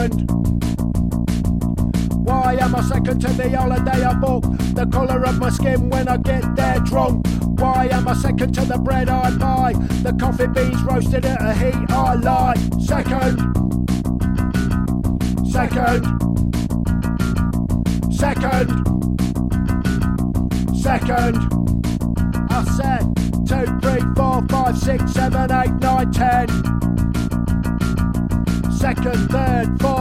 Why am I second to the holiday I book? The colour of my skin when I get there drunk. Why am I second to the bread I buy? The coffee beans roasted at a heat I like. Second. I said 2, 3, 4, 5, 6, 7, 8, 9, 10. Second, third, fourth.